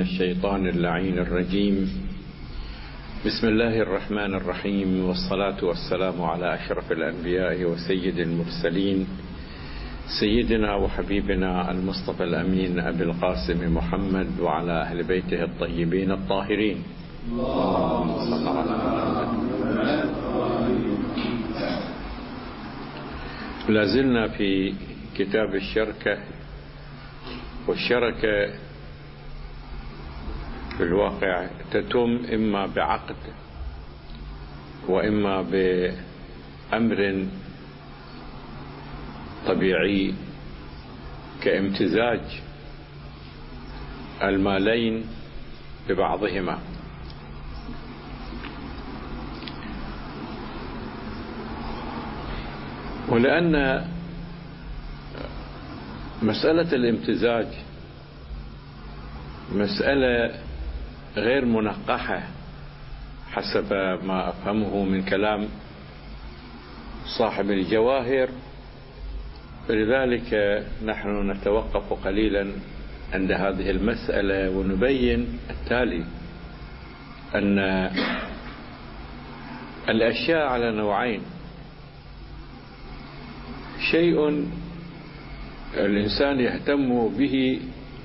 الشيطان اللعين الرجيم. بسم الله الرحمن الرحيم، والصلاة والسلام على أشرف الأنبياء وسيد المرسلين، سيدنا وحبيبنا المصطفى الأمين أبي القاسم محمد وعلى أهل بيته الطيبين الطاهرين. اللهم صل على محمد. لازلنا في كتاب الشركة، والشركة في الواقع تتم إما بعقد وإما بأمر طبيعي كامتزاج المالين ببعضهما. ولأن مسألة الامتزاج مسألة غير منقحة حسب ما أفهمه من كلام صاحب الجواهر، لذلك نحن نتوقف قليلا عند هذه المسألة ونبين التالي: أن الأشياء على نوعين: شيء الإنسان يهتم به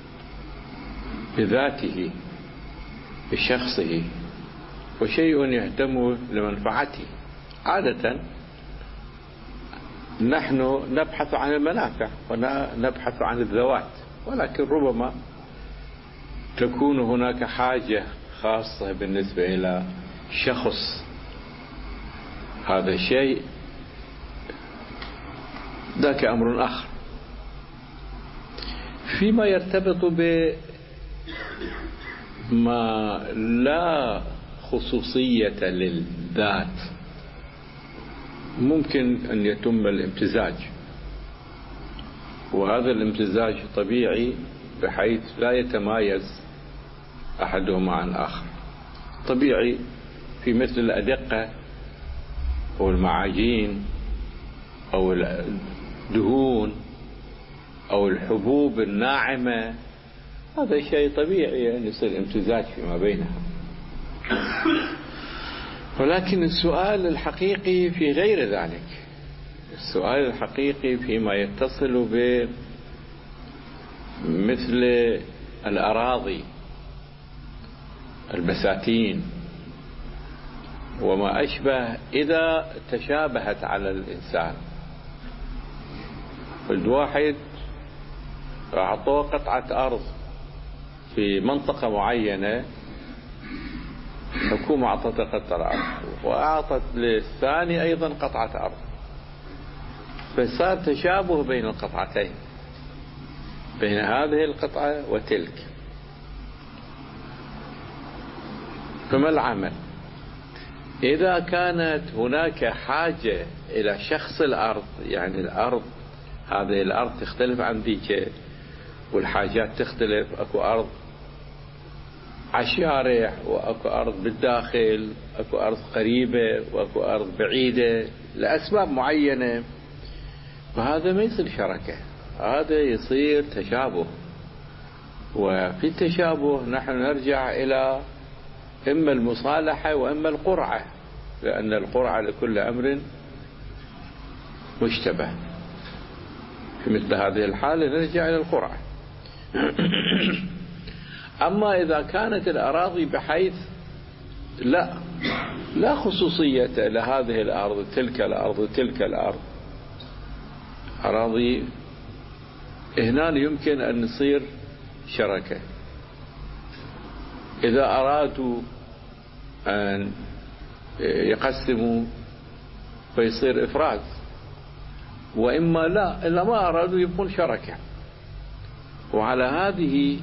بذاته بشخصه، وشيء يهتم لمنفعته. عادة نحن نبحث عن المنافع ونبحث عن الذوات، ولكن ربما تكون هناك حاجة خاصة بالنسبة إلى شخص. هذا الشيء ذاك أمر آخر. فيما يرتبط بما لا خصوصية للذات ممكن أن يتم الامتزاج، وهذا الامتزاج طبيعي بحيث لا يتمايز أحدهما عن آخر. طبيعي في مثل الأدقة أو المعاجين أو الدهون أو الحبوب الناعمة، هذا شيء طبيعي أن يصير امتزاج فيما بينها. ولكن السؤال الحقيقي في غير ذلك. السؤال الحقيقي فيما يتصل بمثل الأراضي، البساتين وما أشبه، إذا تشابهت على الإنسان. الواحد أعطوه قطعة أرض في منطقة معينة، حكومة أعطته قطعة أرض وأعطت للثاني أيضا قطعة أرض، فصار تشابه بين القطعتين، بين هذه القطعة وتلك. فما العمل؟ إذا كانت هناك حاجة إلى شخص الأرض، يعني الأرض، هذه الأرض تختلف عن ذيك والحاجات تختلف، أكو أرض عالشارع وأكو أرض بالداخل، أكو أرض قريبة وأكو أرض بعيدة لأسباب معينة، فهذا ما يصير شركة، هذا يصير تشابه. وفي التشابه نحن نرجع إلى إما المصالحة وإما القرعة، لأن القرعة لكل أمر مشتبه. في مثل هذه الحالة نرجع إلى القرعة. أما إذا كانت الأراضي بحيث لا خصوصية لهذه الأرض، تلك الأرض تلك الأرض، أراضي، هنا يمكن أن نصير شركة. إذا أرادوا أن يقسموا فيصير إفراز، وإما لا، إلا ما أرادوا يكون شركة. وعلى هذه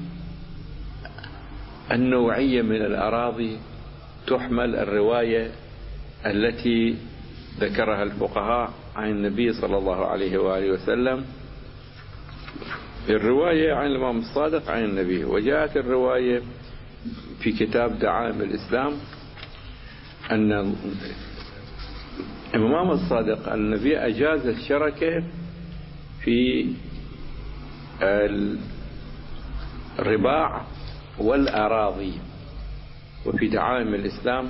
النوعية من الأراضي تحمل الرواية التي ذكرها الفقهاء عن النبي صلى الله عليه وآله وسلم، الرواية عن الإمام الصادق عن النبي. وجاءت الرواية في كتاب دعائم الإسلام أن الإمام الصادق النبي أجاز الشركة في الرباع والأراضي. وفي دعائم الإسلام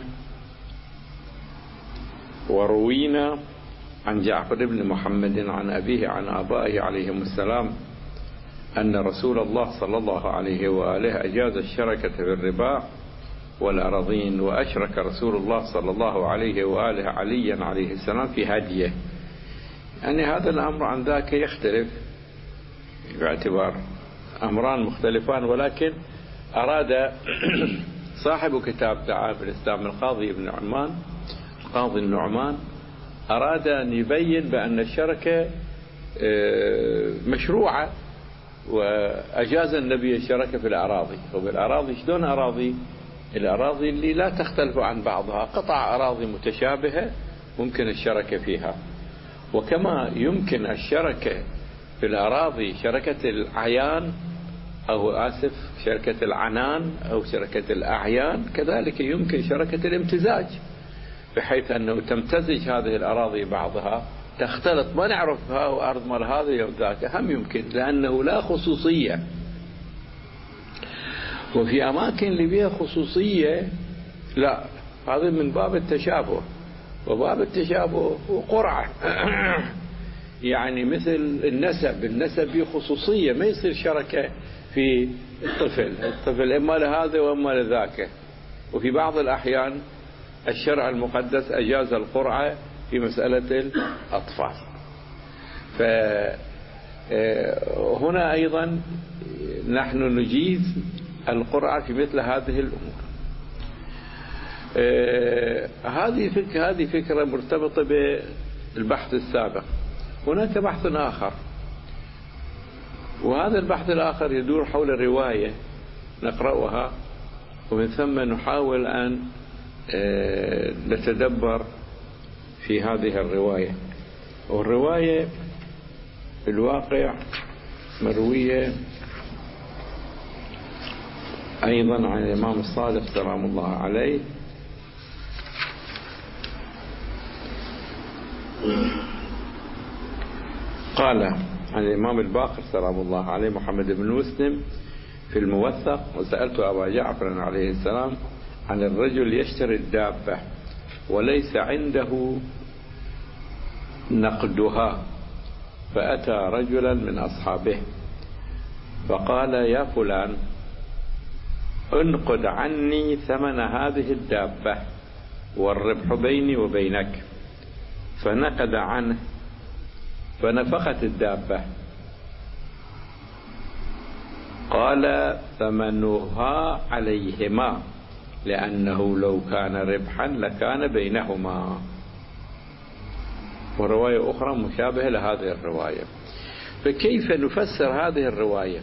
وروينا عن جعفر بن محمد عن أبيه عن آبائه عليهم السلام أن رسول الله صلى الله عليه وآله أجاز الشركة في الرباع والأراضين، وأشرك رسول الله صلى الله عليه وآله عليا عليه السلام في هديه. يعني هذا الأمر عن ذاك يختلف باعتبار أمران مختلفان، ولكن أراد صاحب كتاب دعائم الإسلام القاضي النعمان أراد أن يبين بأن الشركة مشروعة، وأجاز النبي الشركة في الأراضي. وبالأراضي شلون أراضي؟ الأراضي اللي لا تختلف عن بعضها، قطع أراضي متشابهة ممكن الشركة فيها. وكما يمكن الشركة في الأراضي شركة العيان شركة العنان أو شركة الأعيان، كذلك يمكن شركة الامتزاج، بحيث أنه تمتزج هذه الأراضي بعضها، تختلط، ما نعرفها وأرض مال هذا وذاك، هم يمكن، لأنه لا خصوصية. وفي أماكن اللي فيها خصوصية لا، هذا من باب التشابه، وباب التشابه وقرعة يعني مثل النسب فيه خصوصية، ما يصير شركة في الطفل إما لهذا وإما لذاك. وفي بعض الأحيان الشرع المقدس أجاز القرعة في مسألة الأطفال. فهنا أيضا نحن نجيز القرعة في مثل هذه الأمور. هذه فكرة مرتبطة بالبحث السابق. هناك بحث آخر، وهذا البحث الآخر يدور حول رواية نقرأها، ومن ثم نحاول أن نتدبر في هذه الرواية. والرواية في الواقع مروية أيضا عن الإمام الصادق سلام الله عليه، قال عن الإمام الباقر سلام الله عليه محمد بن مسلم في الموثق: وسألت أبا جعفر عليه السلام عن الرجل يشتري الدابة وليس عنده نقدها، فأتى رجلا من أصحابه فقال: يا فلان، انقد عني ثمن هذه الدابة والربح بيني وبينك. فنقد عنه فنفخت الدابة. قال: ثمنها عليهما، لأنه لو كان ربحا لكان بينهما. ورواية أخرى مشابهة لهذه الرواية. فكيف نفسر هذه الرواية؟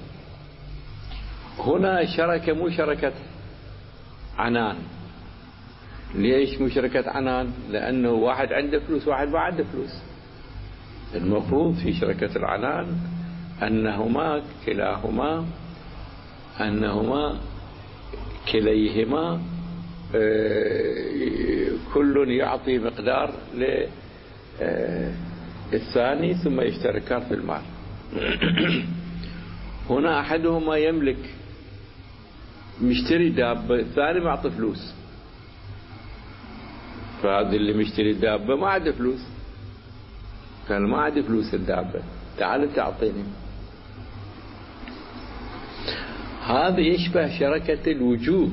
هنا الشركة مو شركة عنان. ليش مو شركة عنان؟ لأنه واحد عنده فلوس واحد ما عنده فلوس. المفروض في شركة العنان أنهما كليهما كل يعطي مقدار للثاني ثم يشتركان في المال. هنا أحدهما يملك مشتري دابة، الثاني ما أعطي فلوس، فهذا اللي مشتري الدابة ما عنده فلوس، قال: ما عندي فلوس الدابة، تعال تعطيني. هذا يشبه شركة الوجوه.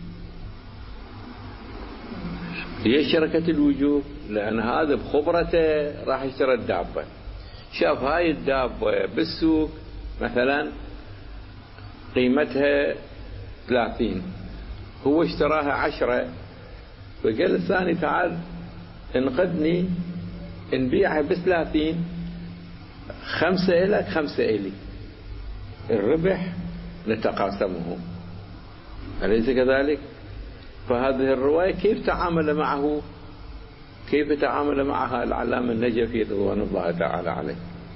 ليش شركة الوجوه؟ لأن هذا بخبرته راح يشتري الدابة، شاف هاي الدابة بالسوق مثلا قيمتها 30، هو اشتراها 10، فقال الثاني: تعال انقدني نبيعها ب30، 5 إلك 5 إلي، الربح نتقاسمه، أليس كذلك؟ فهذه الرواية كيف تعامل معها العلامة النجفي رضوان الله تعالى عليه.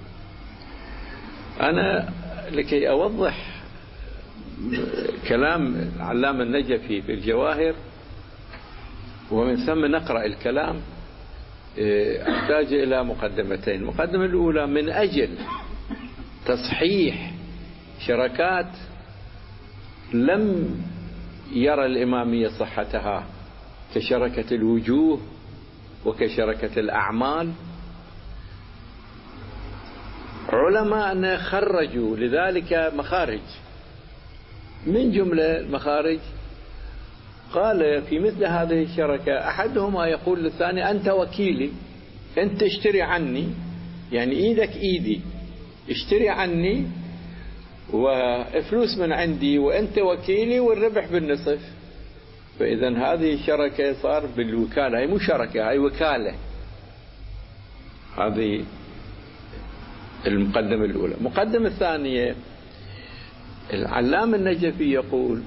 أنا لكي أوضح كلام العلامة النجفي في الجواهر ومن ثم نقرأ الكلام، أحتاج إلى مقدمتين. المقدمة الأولى من أجل تصحيح شركات لم يرى الإمامية صحتها كشركة الوجوه وكشركة الأعمال. علماء خرجوا لذلك مخارج، من جملة المخارج قال في مثل هذه الشركة أحدهما يقول للثاني أنت وكيلي، أنت اشتري عني، يعني إيدك إيدي، اشتري عني وفلوس من عندي وأنت وكيلي والربح بالنصف. فإذا هذه الشركة صار بالوكالة، هي مو شركة، هي وكالة. هذه المقدمة الأولى. المقدمة الثانية العلامة النجفي يقول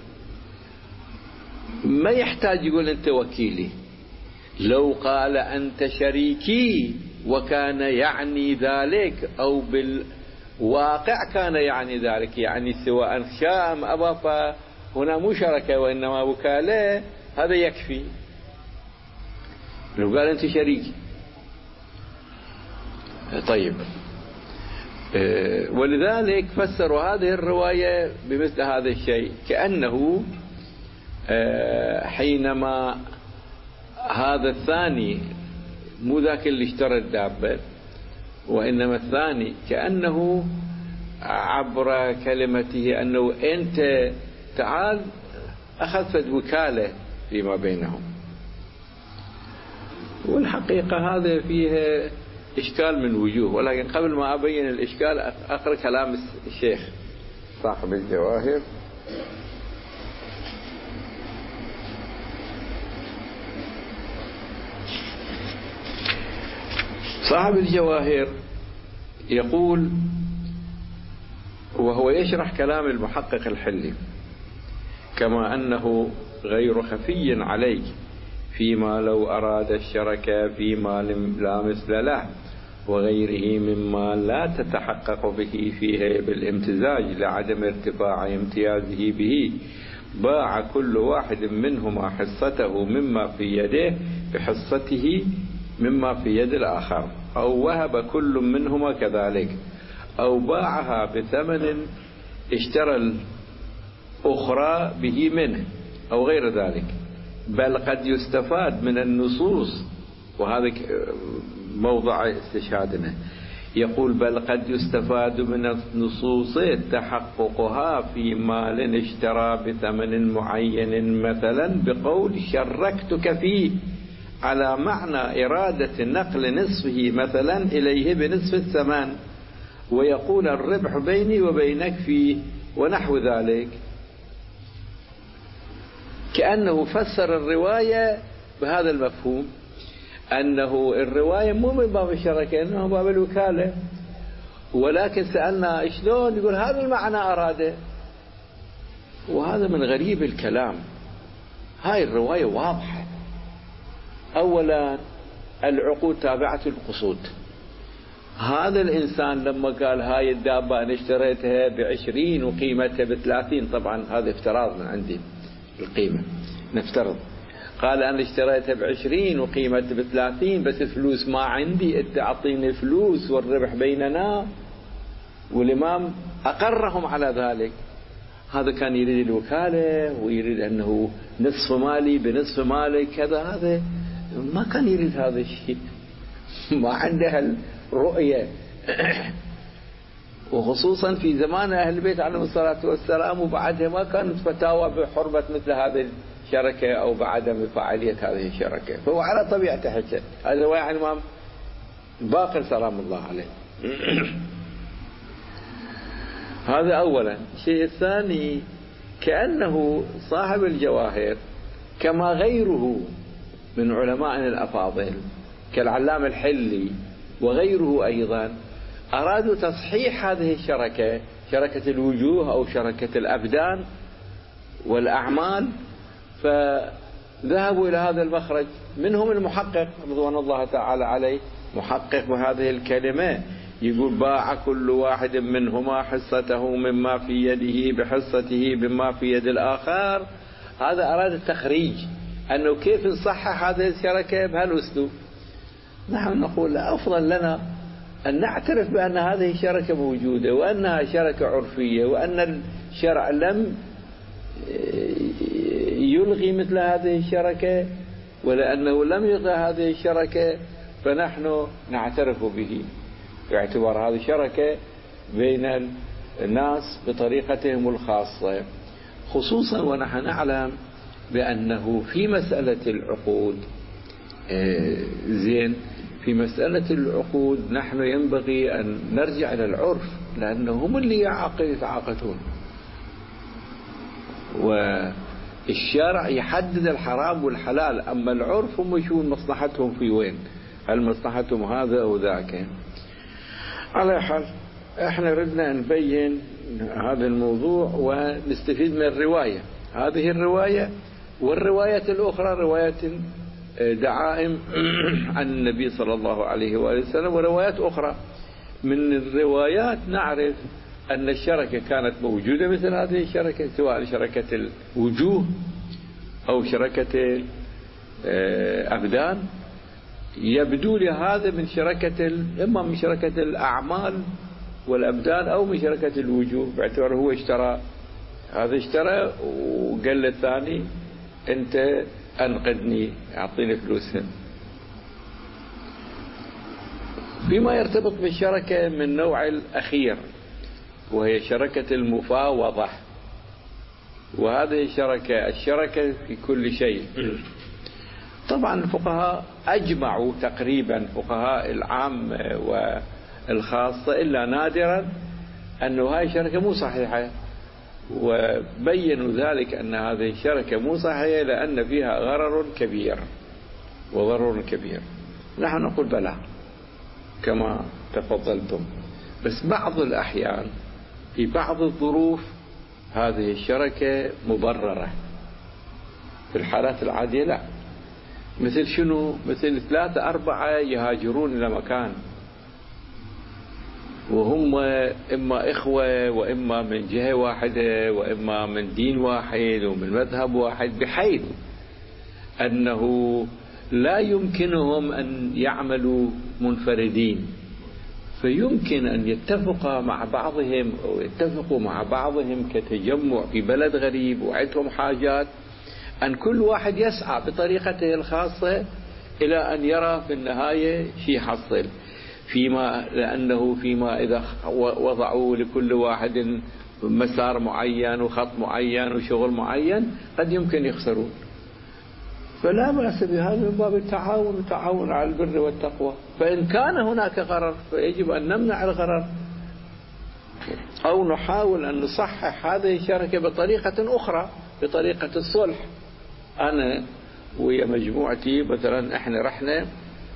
ما يحتاج يقول أنت وكيلي، لو قال أنت شريكي وكان يعني ذلك أو بالواقع كان يعني ذلك، يعني سواء شاء أم أبى، فهنا مو شركة وإنما وكالة، هذا يكفي. لو قال أنت شريكي. طيب، ولذلك فسروا هذه الرواية بمثل هذا الشيء، كأنه حينما هذا الثاني مو ذاك اللي اشترى الدابة، وإنما الثاني كأنه عبر كلمته أنه أنت تعال أخذت وكالة فيما بينهم. والحقيقة هذا فيها إشكال من وجوه، ولكن قبل ما أبين الإشكال أقرأ كلام الشيخ صاحب الجواهر. صاحب الجواهر يقول وهو يشرح كلام المحقق الحلي: كما أنه غير خفي عليه فيما لو أراد الشركة فيما لا مثل له وغيره مما لا تتحقق به فيه بالامتزاج لعدم ارتفاع امتيازه به، باع كل واحد منهما حصته مما في يده بحصته مما في يد الآخر، أو وهب كل منهما كذلك، أو باعها بثمن اشترى الأخرى به منه أو غير ذلك. بل قد يستفاد من النصوص، وهذا موضع استشهادنا، يقول بل قد يستفاد من النصوص تحققها في مال اشترى بثمن معين، مثلا بقول شركتك فيه، على معنى إرادة نقل نصفه مثلا إليه بنصف الثمن، ويقول الربح بيني وبينك فيه ونحو ذلك. كأنه فسر الرواية بهذا المفهوم، أنه الرواية مو من باب الشركة إنه باب الوكالة، ولكن سألنا شلون، يقول هذا المعنى أراده. وهذا من غريب الكلام. هاي الرواية واضحة. أولا العقود تابعة القصود. هذا الإنسان لما قال هاي الدابة أنا اشتريتها ب20 وقيمتها ب30، طبعا هذا افتراض من عندي القيمة، نفترض قال أنا اشتريتها ب20 وقيمتها ب30، بس فلوس ما عندي، انت أعطيني فلوس والربح بيننا، والإمام أقرهم على ذلك. هذا كان يريد الوكالة ويريد أنه نصف مالي بنصف مالي كذا، هذا ما كان يريد هذا الشيء، ما عنده الرؤية. وخصوصا في زمان أهل البيت عليهم الصلاة والسلام، وبعدها ما كانت فتاوى بحرمة مثل هذه الشركة أو بعدم فاعلية هذه الشركة، فهو على طبيعته حكى. هذا هو يعني الإمام باقر سلام الله عليه. هذا أولا. الشيء الثاني كأنه صاحب الجواهر كما غيره من علماء الأفاضل كالعلام الحلي وغيره أيضا أرادوا تصحيح هذه الشركة، شركة الوجوه أو شركة الأبدان والأعمال، فذهبوا إلى هذا المخرج. منهم المحقق رضوان الله تعالى عليه، محقق بهذه الكلمة، يقول باع كل واحد منهما حصته مما في يده بحصته مما في يد الآخر. هذا أراد التخريج، أنه كيف نصحح هذه الشركة بهالأسلوب. نحن نقول أفضل لنا أن نعترف بأن هذه الشركة موجودة، وأنها شركة عرفية، وأن الشرع لم يلغي مثل هذه الشركة، ولأنه لم يلغي هذه الشركة فنحن نعترف به، باعتبار هذه شركة بين الناس بطريقتهم الخاصة، خصوصا ونحن نعلم بأنه في مسألة العقود في مسألة العقود نحن ينبغي أن نرجع إلى العرف، لأنه هم اللي يتعاقدون، والشرع يحدد الحرام والحلال، أما العرف هم يشوفون مصلحتهم في وين، هل مصلحتهم هذا أو ذاك. على حال احنا ردنا نبين هذا الموضوع ونستفيد من الرواية، هذه الرواية والرواية الأخرى رواية دعائم عن النبي صلى الله عليه وآله وسلم، وروايات أخرى. من الروايات نعرف أن الشركة كانت موجودة مثل هذه الشركة، سواء شركة الوجوه أو شركة أبدان. يبدو لي هذا من إما من شركة الأعمال والأبدان أو من شركة الوجوه، باعتباره هو اشترى، هذا اشترى وقال للثاني أنت أنقذني، أعطيني فلوسهم. بما يرتبط بالشركة من النوع الأخير وهي شركة المفاوضة، وهذه الشركة في كل شيء. طبعا الفقهاء أجمعوا تقريبا، فقهاء العام والخاصة إلا نادرا، أنه هاي الشركة مو صحيحة، وبينوا ذلك أن هذه الشركة مو صحيحة لأن فيها غرر كبير وضرر كبير. نحن نقول بلى كما تفضلتم، بس بعض الأحيان في بعض الظروف هذه الشركة مبررة، في الحالات العادية لا. مثل شنو؟ مثل 3 4 يهاجرون إلى مكان وهم إما إخوة وإما من جهة واحدة وإما من دين واحد ومن مذهب واحد، بحيث أنه لا يمكنهم أن يعملوا منفردين، فيمكن أن يتفقوا مع بعضهم أو يتفقوا مع بعضهم كتجمع في بلد غريب وعندهم حاجات، أن كل واحد يسعى بطريقته الخاصة إلى أن يرى في النهاية شيء حصل، لأنه فيما إذا وضعوا لكل واحد مسار معين وخط معين وشغل معين قد يمكن يخسرون. فلا بأس بهذا من باب التعاون على البر والتقوى. فإن كان هناك غرر فيجب أن نمنع الغرر، أو نحاول أن نصحح هذه الشركة بطريقة أخرى، بطريقة الصلح. أنا ويا مجموعتي مثلا احنا رحنا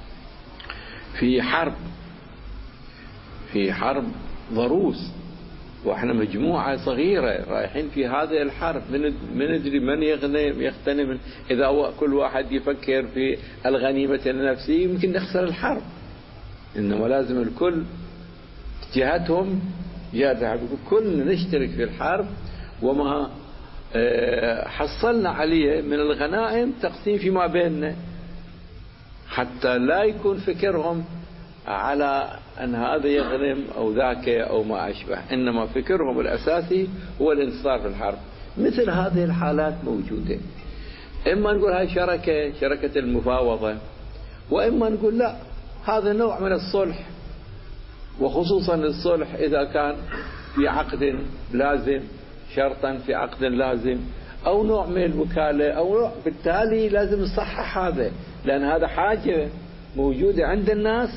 في حرب ضروس، واحنا مجموعة صغيرة رايحين في هذه الحرب، من ندري من يغتنم. إذا كل واحد يفكر في الغنيمة لنفسه يمكن نخسر الحرب، إنما لازم الكل جهتهم جهة، كلنا نشترك في الحرب، وما حصلنا عليه من الغنائم تقسيم فيما بيننا، حتى لا يكون فكرهم على أن هذا يغنم أو ذاك أو ما أشبه، إنما فكرهم الأساسي هو الانتصار في الحرب. مثل هذه الحالات موجودة، إما نقول هاي شركة المفاوضة، وإما نقول لا، هذا نوع من الصلح، وخصوصا الصلح إذا كان في عقد لازم، شرطا في عقد لازم، أو نوع من الوكالة أو نوع، بالتالي لازم نصحح هذا، لأن هذا حاجة موجودة عند الناس،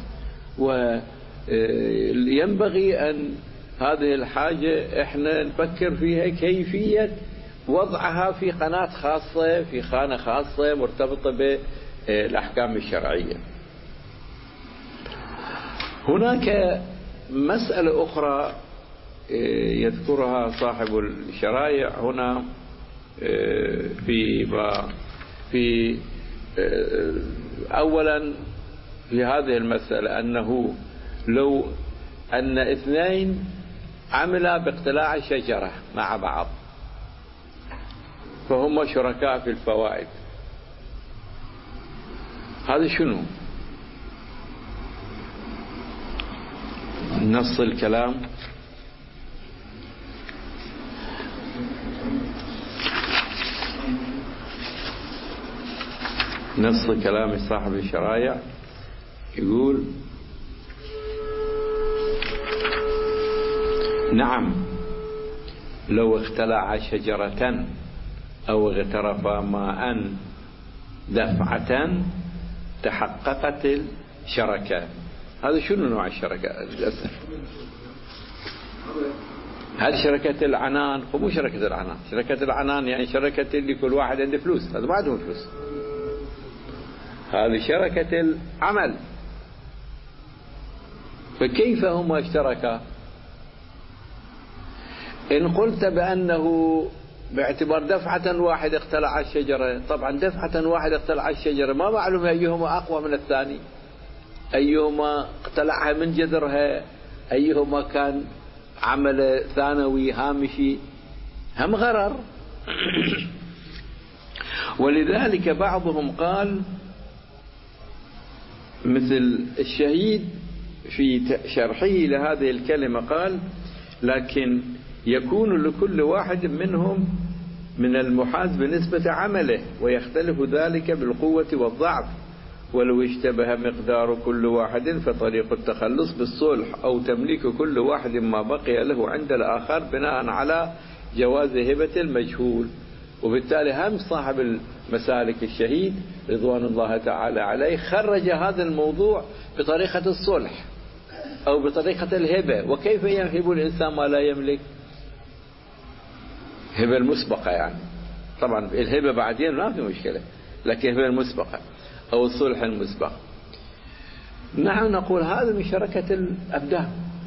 وينبغي أن هذه الحاجة احنا نفكر فيها كيفية وضعها في قناة خاصة، في خانة خاصة مرتبطة بالأحكام الشرعية. هناك مسألة أخرى يذكرها صاحب الشرائع هنا في أولا في هذه المسألة، أنه لو أن 2 عملا باقتلاع شجرة مع بعض فهم شركاء في الفوائد، هذا شنو؟ نص الكلام نص كلام صاحب الشرايع يقول: نعم، لو اختلع شجرة أو اغترف ماء دفعة تحققت الشركة. هذا شنو نوع الشركة؟ للأسف هذه شركة العنان، ومو شركة العنان. شركة العنان يعني شركة اللي كل واحد عنده فلوس، هذا ما عندهم فلوس. هذه شركة العمل. فكيف هما اشتركا؟ إن قلت بأنه باعتبار دفعة واحد اقتلع الشجرة، طبعا دفعة واحد اقتلع الشجرة ما معلوم أيهما أقوى من الثاني، أيهما اقتلعها من جذرها، أيهما كان عمل ثانوي هامشي، هم غرر. ولذلك بعضهم قال مثل الشهيد في شرحه لهذه الكلمة قال: لكن يكون لكل واحد منهم من المحاز بنسبة عمله، ويختلف ذلك بالقوة والضعف، ولو اشتبه مقدار كل واحد فطريق التخلص بالصلح أو تمليك كل واحد ما بقي له عند الآخر بناء على جواز هبة المجهول. وبالتالي هم صاحب المسالك الشهيد رضوان الله تعالى عليه خرج هذا الموضوع بطريقة الصلح أو بطريقة الهبة. وكيف يهب الإنسان ما لا يملك؟ هبة المسبقة يعني، طبعا الهبة بعدين ما في مشكلة، لكن هبة المسبقة أو الصلح المسبق. نحن نقول هذا من شركة الأبدان،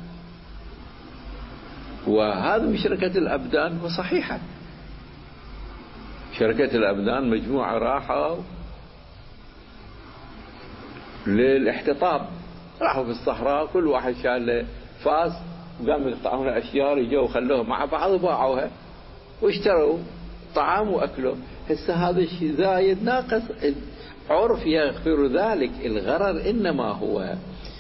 وهذا من شركة الأبدان وصحيحة. شركة الأبدان مجموعة راحوا للاحتطاب، راحوا في الصحراء، كل واحد شال فاس وقاموا يقطعون أشجار، يجوا خلوها مع بعض وباعوها واشتروا طعام وأكلوا. هسه هذا الشيء زايد ناقص، عرف يغفر ذلك. الغرر إنما هو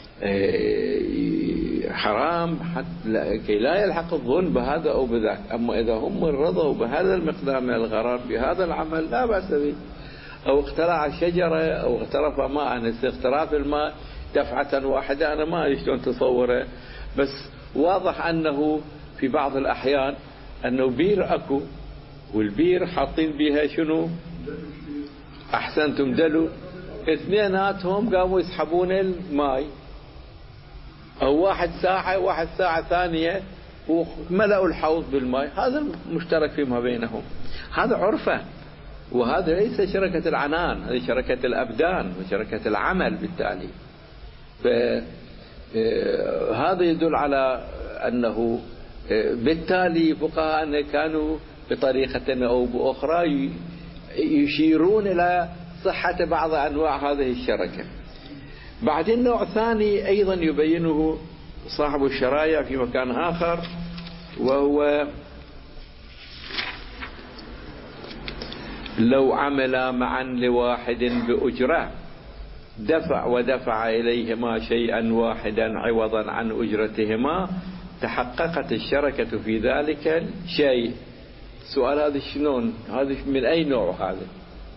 حرام حتى كي لا يلحق الظن بهذا أو بذاك. أما إذا هم رضوا بهذا المقدار من الغرر بهذا العمل لا بأس به. أو اخترع الشجرة أو اغترف ماء، اغتراف الماء دفعة واحدة أنا ما أدري شلون تصوره، بس واضح أنه في بعض الأحيان أنه بير أكو، والبير حاطين بيها شنو؟ أحسنتم دلو، اثنيناتهم قاموا يسحبون الماء، أو واحد ساعة واحد ساعة ثانية وملأوا الحوض بالماء. هذا مشترك فيما بينهم، هذا عرفة. وهذا ليس شركة العنان، هذه شركة الأبدان وشركة العمل. بالتالي هذا يدل على أنه بالتالي فقهاء كانوا بطريقة أو بأخرى يشيرون إلى صحة بعض أنواع هذه الشركة. بعدين نوع ثاني أيضا يبينه صاحب الشرايع في مكان آخر، وهو لو عمل معا لواحد بأجرة ودفع إليهما شيئا واحدا عوضا عن أجرتهما تحققت الشركة في ذلك الشيء. سؤال هذا شلون؟ هذا من أي نوع هذا؟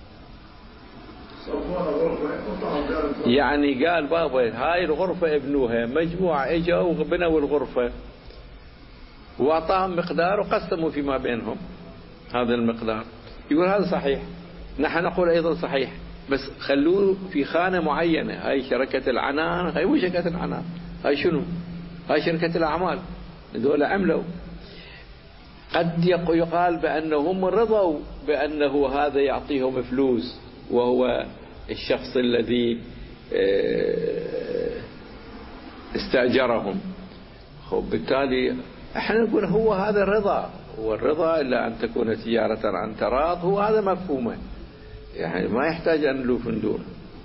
يعني قال بابا هاي الغرفة ابنوها، مجموعة اجوا وبنوا الغرفة واعطاهم مقدار وقسموا فيما بينهم هذا المقدار. يقول هذا صحيح، نحن نقول ايضا صحيح، بس خلوه في خانة معينة. هاي شركة العنان، هاي مو شركة العنان، هاي شنو؟ هاي شركة الأعمال، هذول عملوا. قد يقال بأنهم رضوا بأنه هذا يعطيهم فلوس، وهو الشخص الذي استأجرهم. بالتالي احنا نقول هو هذا الرضا، والرضا إلا أن تكون تجارة عن تراض، هو هذا مفهومه، يعني ما يحتاج أن نلوف ندور.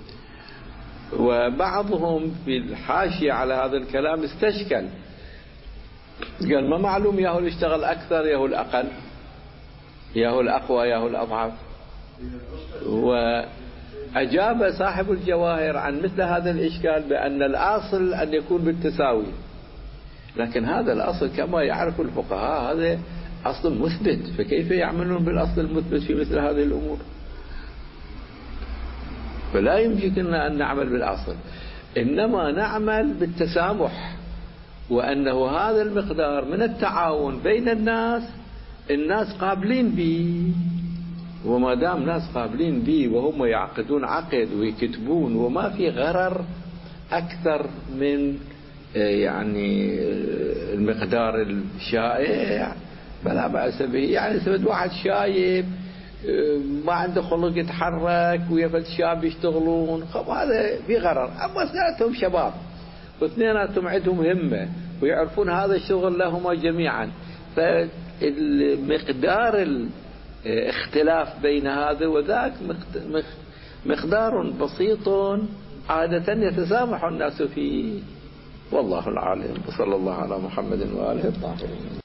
وبعضهم في الحاشية على هذا الكلام استشكل، قال ما معلوم ياهو اللي اشتغل أكثر ياهو الأقل، ياهو الأقوى ياهو الأضعف. وأجاب صاحب الجواهر عن مثل هذا الإشكال بأن الأصل أن يكون بالتساوي، لكن هذا الأصل كما يعرف الفقهاء هذا أصل مثبت، فكيف يعملون بالأصل المثبت في مثل هذه الأمور؟ فلا يمكننا أن نعمل بالأصل، إنما نعمل بالتسامح، وأنه هذا المقدار من التعاون بين الناس قابلين به، وما دام ناس قابلين به وهم يعقدون عقد ويكتبون وما في غرر أكثر من يعني المقدار الشائع فلا بأس به. يعني سبت واحد شايب ما عنده خلق يتحرك ويفد شاب يشتغلون، هذا في غرر. أما اثنيناتهم شباب واثنيناتهم عندهم همة ويعرفون هذا الشغل لهما جميعا، فالمقدار الاختلاف بين هذا وذاك مقدار بسيط عادة يتسامح الناس فيه، والله العالم. وصلى الله على محمد وآله الطاهرين.